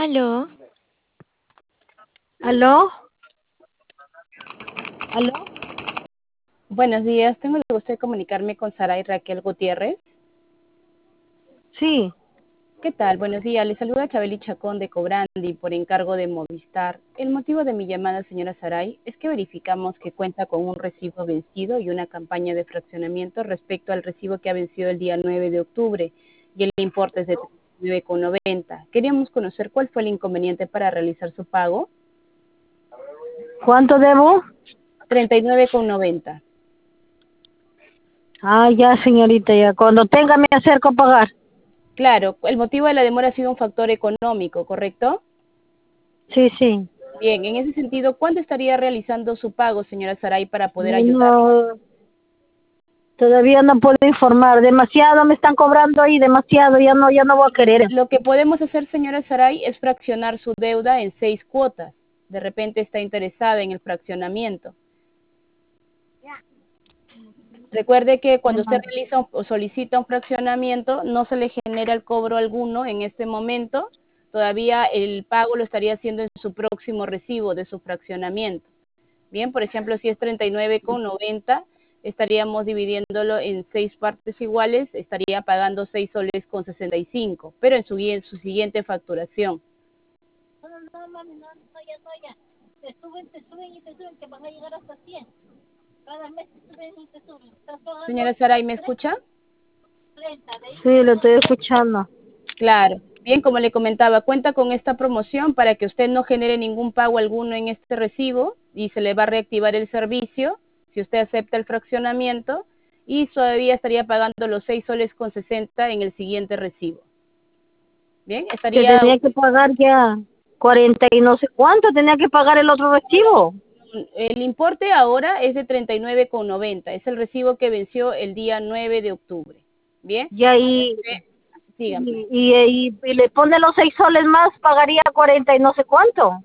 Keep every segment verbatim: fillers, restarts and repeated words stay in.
Aló, ¿Aló? ¿Aló? Buenos días, tengo el gusto de comunicarme con Saray Raquel Gutiérrez. Sí. ¿Qué tal? Buenos días, le saluda Chabeli Chacón de Cobrandi por encargo de Movistar. El motivo de mi llamada, señora Saray, es que verificamos que cuenta con un recibo vencido y una campaña de fraccionamiento respecto al recibo que ha vencido el día nueve de octubre y el importe es de treinta y nueve con noventa. Queríamos conocer cuál fue el inconveniente para realizar su pago. ¿Cuánto debo? treinta y nueve con noventa. Ah, ya, señorita, ya. Cuando tenga me acerco a pagar. Claro, el motivo de la demora ha sido un factor económico, ¿correcto? Sí, sí. Bien, en ese sentido, ¿cuándo estaría realizando su pago, señora Saray, para poder ayudar? No, todavía no puedo informar. Demasiado me están cobrando ahí, demasiado. Ya no, ya no voy a querer. Lo que podemos hacer, señora Saray, es fraccionar su deuda en seis cuotas. De repente está interesada en el fraccionamiento. Recuerde que cuando usted realiza un- o solicita un fraccionamiento, no se le genera el cobro alguno en este momento. Todavía el pago lo estaría haciendo en su próximo recibo de su fraccionamiento. Bien, por ejemplo, si es treinta y nueve con noventa, estaríamos dividiéndolo en seis partes iguales, estaría pagando seis soles con sesenta y cinco, pero en su, en su siguiente facturación. No, no, mami, no, no, ya, no, ya. Te suben, te suben y te suben, que van a llegar hasta cien. Cada mes te suben y te suben. Estás pagando Señora Saray, ¿me escucha? treinta de ahí. Sí, lo estoy escuchando. Claro. Bien, como le comentaba, cuenta con esta promoción para que usted no genere ningún pago alguno en este recibo y se le va a reactivar el servicio si usted acepta el fraccionamiento y todavía estaría pagando los seis soles con sesenta en el siguiente recibo. Bien, Que estaría. tenía que pagar ya cuarenta y no sé cuánto, tenía que pagar el otro recibo. El importe ahora es de treinta y nueve con noventa, es el recibo que venció el día nueve de octubre. Bien, Y ahí, dígame. y, y, y- y le pone los seis soles más, pagaría cuarenta y no sé cuánto.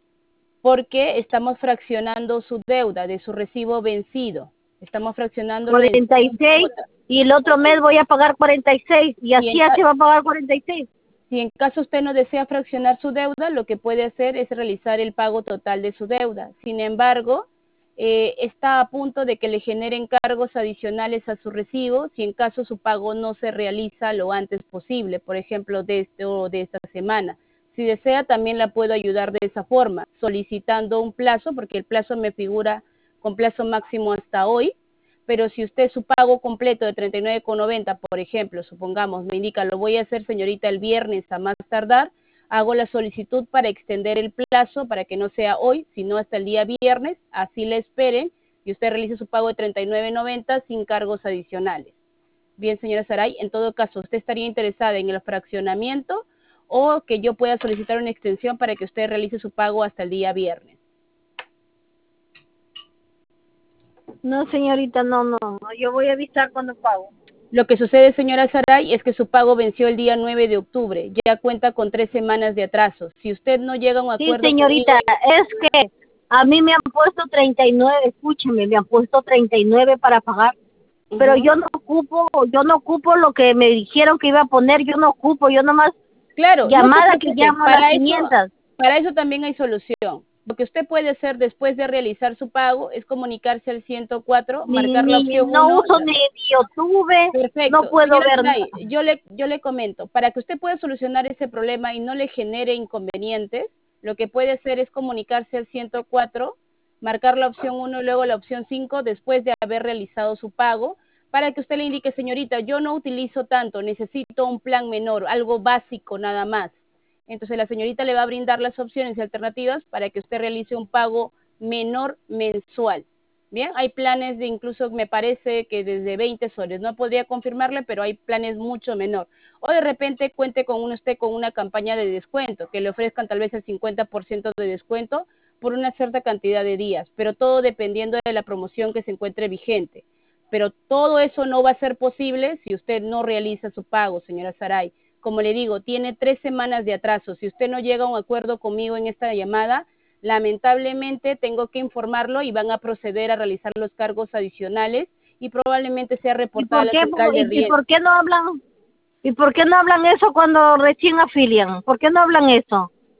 Porque estamos fraccionando su deuda de su recibo vencido. Estamos fraccionándolo en cuarenta y seis seis cuotas. y el otro mes voy a pagar cuarenta y seis y Si en, así ca- así va a pagar cuarenta y seis. si en caso usted no desea fraccionar su deuda, lo que puede hacer es realizar el pago total de su deuda. Sin embargo, eh, está a punto de que le generen cargos adicionales a su recibo si en caso su pago no se realiza lo antes posible, por ejemplo, de, este, o de esta semana. Si desea, también la puedo ayudar de esa forma, solicitando un plazo, porque el plazo me figura con plazo máximo hasta hoy, pero si usted su pago completo de treinta y nueve con noventa, por ejemplo, supongamos, me indica, lo voy a hacer, señorita, el viernes a más tardar, hago la solicitud para extender el plazo, para que no sea hoy, sino hasta el día viernes, así le esperen, y usted realice su pago de treinta y nueve noventa sin cargos adicionales. Bien, señora Saray, en todo caso, ¿usted estaría interesada en el fraccionamiento o que yo pueda solicitar una extensión para que usted realice su pago hasta el día viernes? No, señorita, no, no, no, yo voy a avisar cuando pago. Lo que sucede, señora Saray, es que su pago venció el día nueve de octubre. Ya cuenta con tres semanas de atraso. Si usted no llega a un Sí, acuerdo conmigo, señorita, es que a mí me han puesto treinta y nueve, escúcheme, me han puesto treinta y nueve para pagar, pero uh-huh. yo no ocupo, yo no ocupo lo que me dijeron que iba a poner, yo no ocupo, yo nomás Claro, no se llamada que preocupe. llamo a las Para eso, quinientas. para eso también hay solución. Lo que usted puede hacer después de realizar su pago es comunicarse al ciento cuatro, Ni, marcar la ni, opción no uno. uso ni, ni YouTube, no Perfecto. puedo Señora ver Saray, nada. yo le, yo le comento, para que usted pueda solucionar ese problema y no le genere inconvenientes, lo que puede hacer es comunicarse al ciento cuatro, marcar la opción uno y luego la opción cinco después de haber realizado su pago, para que usted le indique, señorita, yo no utilizo tanto, necesito un plan menor, algo básico nada más. Entonces la señorita le va a brindar las opciones y alternativas para que usted realice un pago menor mensual. Bien, hay planes de incluso, me parece que desde veinte soles, no podría confirmarle, pero hay planes mucho menor. O de repente cuente con un, usted con una campaña de descuento, que le ofrezcan tal vez el cincuenta por ciento de descuento por una cierta cantidad de días, pero todo dependiendo de la promoción que se encuentre vigente. Pero todo eso no va a ser posible si usted no realiza su pago, señora Saray. Como le digo, tiene tres semanas de atraso. Si usted no llega a un acuerdo conmigo en esta llamada, lamentablemente tengo que informarlo y van a proceder a realizar los cargos adicionales y probablemente sea ¿Y reportada a por la qué, central de y, y riesgo. por qué no hablan, y por qué no hablan eso cuando recién afilian? ¿Por qué no hablan eso?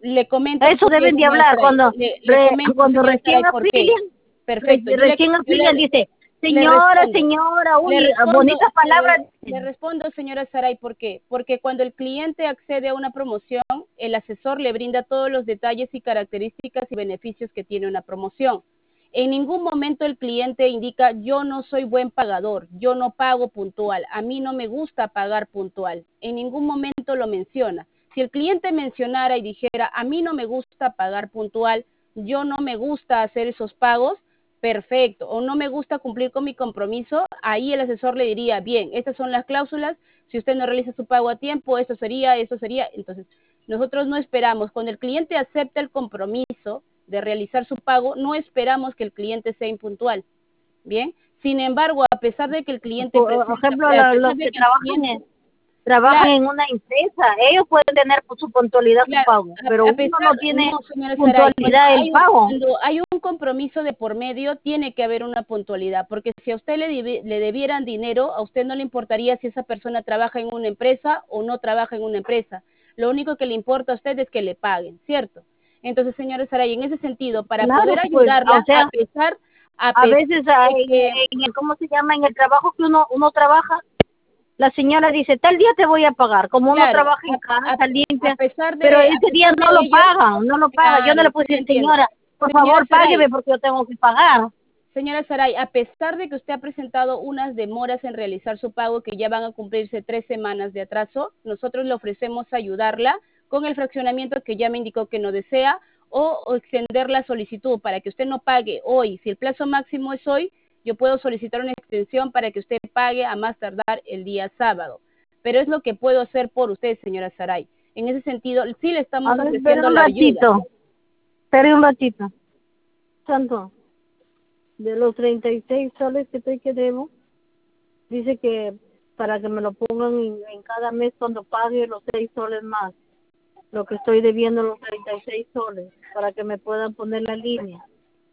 Le comento Eso por qué, deben de señora hablar Saray. cuando, Le, le re- comento, cuando señora recién Saray, por qué. afilian, Perfecto. re- Yo le, recién yo afilian, le, dice, le señora, respondo. señora, Le uy, respondo, bonitas palabras. le, le respondo, señora Saray, ¿por qué? Porque cuando el cliente accede a una promoción, el asesor le brinda todos los detalles y características y beneficios que tiene una promoción. En ningún momento el cliente indica, yo no soy buen pagador, yo no pago puntual, a mí no me gusta pagar puntual. En ningún momento lo menciona. Si el cliente mencionara y dijera, a mí no me gusta pagar puntual, yo no me gusta hacer esos pagos, perfecto, o no me gusta cumplir con mi compromiso, ahí el asesor le diría, bien, estas son las cláusulas, si usted no realiza su pago a tiempo, esto sería, esto sería. Entonces, nosotros no esperamos, cuando el cliente acepta el compromiso de realizar su pago, no esperamos que el cliente sea impuntual, ¿bien? Sin embargo, a pesar de que el cliente Por presenta, ejemplo, a lo- pesar los de que que el trabajan cliente, en, trabajan claro, en una empresa, ellos pueden tener su puntualidad su claro, pago, pero a, a uno pesar, no no, tiene señora Saray, cuando puntualidad el hay, un, pago. cuando hay un compromiso de por medio, tiene que haber una puntualidad, porque si a usted le, debi- le debieran dinero, a usted no le importaría si esa persona trabaja en una empresa o no trabaja en una empresa. Lo único que le importa a usted es que le paguen, ¿cierto? Entonces, señora Saray, en ese sentido, para Claro, poder pues, o ayudarla, a sea, pesar, a a pesar veces ah, de en, que, en el, ¿cómo se llama? En el trabajo que uno uno trabaja, la señora dice, tal día te voy a pagar, como uno claro, trabaja en a, a, casa, a limpia, pesar pero de, a ese día pesar no de lo ello, pagan, no lo pagan. Yo no claro, le puedo sí le decir, entiendo. señora, por Señora favor, Saray, págueme porque yo tengo que pagar. Señora Saray, a pesar de que usted ha presentado unas demoras en realizar su pago que ya van a cumplirse tres semanas de atraso, nosotros le ofrecemos ayudarla con el fraccionamiento que ya me indicó que no desea o, o extender la solicitud para que usted no pague hoy. Si el plazo máximo es hoy, yo puedo solicitar una extensión para que usted pague a más tardar el día sábado. Pero es lo que puedo hacer por usted, señora Saray. En ese sentido, sí le A estamos ver, espera ofreciendo un la ayuda. ratito, espera un ratito. Santo, de los treinta y seis soles que estoy que debo, dice que para que me lo pongan en, en cada mes cuando pague los seis soles más, lo que estoy debiendo los treinta y seis soles, para que me puedan poner la línea.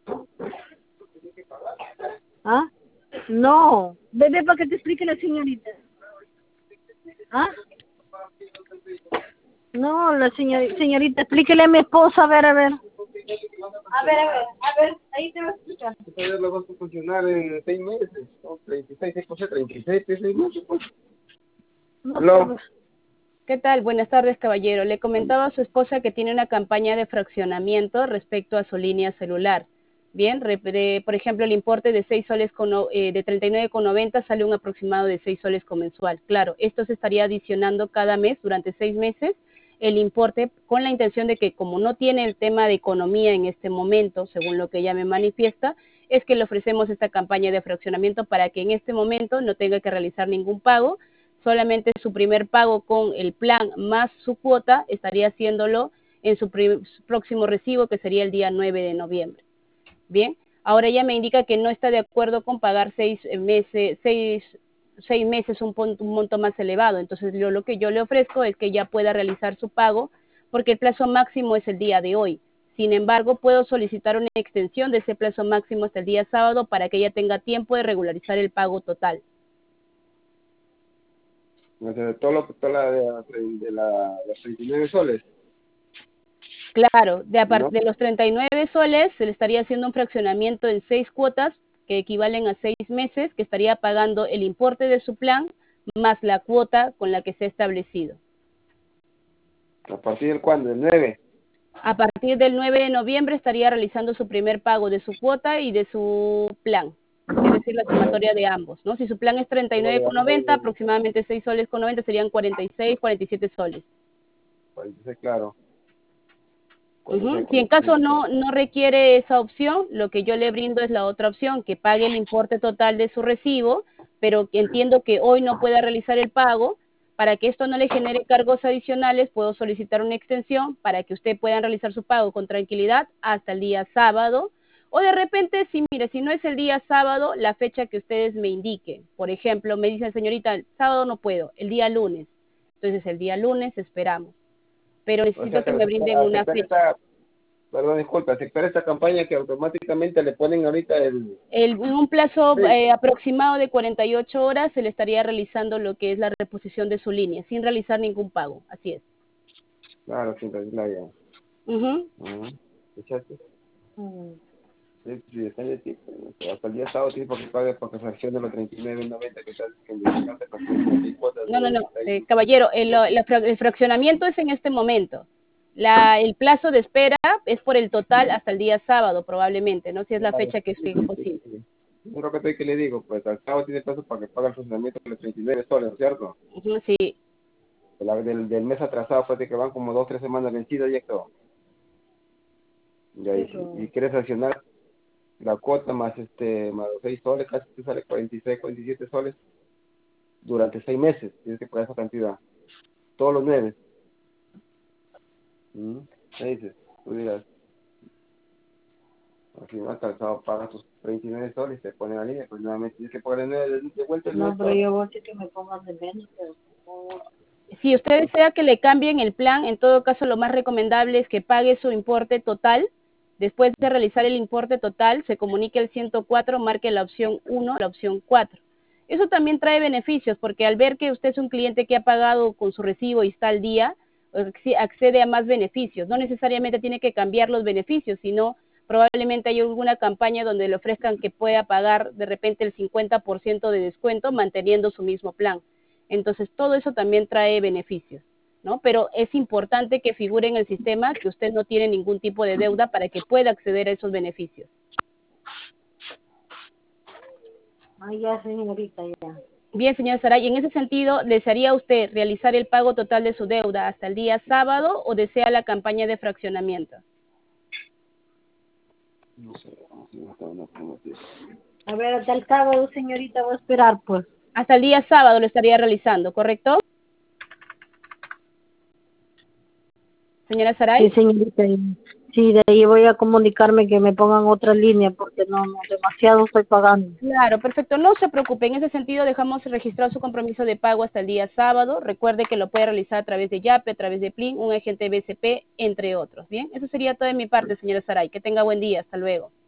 ¿Ah? No, bebé, para que te explique la señorita. ¿Ah? No, la señorita, señorita, explíquele a mi esposa, a ver, a ver. A ver, a ver, a ver, ahí te va a explicar. Entonces lo vas a funcionar en seis meses, ¿no? treinta y seis, seis por seis, treinta y seis, seis meses, pues. No, No. pues, ¿Qué tal? Buenas tardes, caballero. Le comentaba a su esposa que tiene una campaña de fraccionamiento respecto a su línea celular. Bien, re- de- por ejemplo, el importe de seis soles con, no- eh, de treinta y nueve con noventa sale un aproximado de seis soles con mensual. Claro, esto se estaría adicionando cada mes durante seis meses el importe con la intención de que como no tiene el tema de economía en este momento, según lo que ella me manifiesta, es que le ofrecemos esta campaña de fraccionamiento para que en este momento no tenga que realizar ningún pago, solamente su primer pago con el plan más su cuota estaría haciéndolo en su, prim- su próximo recibo, que sería el día nueve de noviembre. Bien, ahora ella me indica que no está de acuerdo con pagar seis eh, meses, seis, seis meses un, pon- un monto más elevado. Entonces, yo lo que yo le ofrezco es que ella pueda realizar su pago, porque el plazo máximo es el día de hoy. Sin embargo, puedo solicitar una extensión de ese plazo máximo hasta el día sábado para que ella tenga tiempo de regularizar el pago total. O sea, todo lo que toda la de, la- de la, los treinta y nueve soles, Claro, de, apar- ¿no? de los treinta y nueve soles se le estaría haciendo un fraccionamiento en seis cuotas que equivalen a seis meses, que estaría pagando el importe de su plan más la cuota con la que se ha establecido. ¿A partir del cuándo? ¿Del nueve? A partir del nueve de noviembre estaría realizando su primer pago de su cuota y de su plan, es decir, la sumatoria de ambos, ¿no? Si su plan es treinta y nueve con noventa, aproximadamente seis soles con noventa serían cuarenta y seis, cuarenta y siete soles. cuarenta y seis, claro. Ujú. cuarenta y seis, Si en cuarenta y caso siete. no, no requiere esa opción, lo que yo le brindo es la otra opción, que pague el importe total de su recibo, pero que entiendo que hoy no pueda realizar el pago. Para que esto no le genere cargos adicionales, puedo solicitar una extensión para que usted pueda realizar su pago con tranquilidad hasta el día sábado. O de repente, si mire, si no es el día sábado, la fecha que ustedes me indiquen. Por ejemplo, me dicen, señorita, el sábado no puedo, el día lunes. Entonces, el día lunes esperamos. Pero O necesito sea, que que me se brinden espera, se una espera fecha. esta, perdón, disculpa, se espera esta campaña que automáticamente le ponen ahorita el... El- en un plazo Sí. eh, aproximado de cuarenta y ocho horas se le estaría realizando lo que es la reposición de su línea, sin realizar ningún pago. Así es. Claro, sí, la ya. Ujú. Ah, ¿escuchaste? Mm. Sí, sí, está en el tiempo. Hasta el día sábado tiene que pague porque fraccione los treinta y nueve noventa que estás que me cuotas No, no, no, de eh, ahí. caballero, el, lo- la fra- el fraccionamiento es en este momento. La, el plazo de espera es por el total hasta el día sábado, probablemente, ¿no? Si es la Claro, fecha que sí, es sí, sí, posible. sí. Es lo que estoy que le digo, pues al sábado tiene plazo para que pague el funcionamiento de los treinta y nueve soles, ¿no es cierto? Ujú, sí, De la- del, del mes atrasado fue de que van como dos, tres semanas vencidas y esto. Ya, y, si- Pero, y quieres accionar la cuota más este más los seis soles, casi te sale cuarenta y seis, cuarenta y siete soles durante seis meses. Tienes que pagar esa cantidad. Todos los nueve. ¿Mm? ¿Qué dices? Tú dirás, al final calzado pagas tus treinta y nueve soles y te ponen a línea, pues nuevamente tienes que pagar el nueve de, de vuelta el nueve no, pero soles. yo voy a decir que me pongan de menos, pero no. si usted desea que le cambien el plan, en todo caso lo más recomendable es que pague su importe total. Después de realizar el importe total, se comunique al ciento cuatro, marque la opción uno, la opción cuatro. Eso también trae beneficios, porque al ver que usted es un cliente que ha pagado con su recibo y está al día, accede a más beneficios. No necesariamente tiene que cambiar los beneficios, sino probablemente hay alguna campaña donde le ofrezcan que pueda pagar de repente el cincuenta por ciento de descuento manteniendo su mismo plan. Entonces, todo eso también trae beneficios, ¿no? Pero es importante que figure en el sistema que usted no tiene ningún tipo de deuda para que pueda acceder a esos beneficios. Ay, ya, señorita, ya. Bien, señora Saray, en ese sentido, ¿desearía usted realizar el pago total de su deuda hasta el día sábado o desea la campaña de fraccionamiento? No sé, vamos a ver hasta dónde podemos ir. A ver, hasta el sábado, señorita, voy a esperar, pues. Hasta el día sábado lo estaría realizando, ¿correcto? Señora Saray. Sí, señorita. y- Sí, de ahí voy a comunicarme que me pongan otra línea porque no, no, demasiado estoy pagando. Claro, perfecto. No se preocupe. En ese sentido, dejamos registrado su compromiso de pago hasta el día sábado. Recuerde que lo puede realizar a través de Yape, a través de Plin, un agente B C P, entre otros. Bien, eso sería todo de mi parte, señora Saray. Que tenga buen día. Hasta luego.